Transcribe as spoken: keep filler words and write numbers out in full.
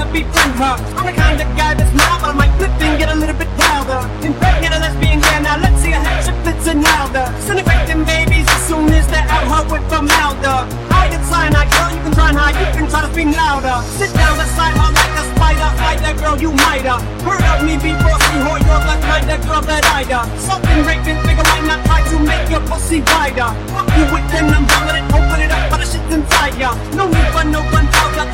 befriend her. I'm the kind of guy that's mild, but I might flip and get a little bit wilder. Impregnate a lesbian, yeah, now let's see a headship fits in louder. Disinfecting babies as soon as they're out her with the milder. Hide and cyanide, girl, you can try and hide, you can try to scream louder. Sit down beside her like a spider, hide that girl, you might have heard of me before, see her, you're the kind of girl that I'd uh. Something raping figure might not try to make your pussy wider. Fuck you with an umbrella and open it up, but the shit's inside ya. No need for no gunpowder,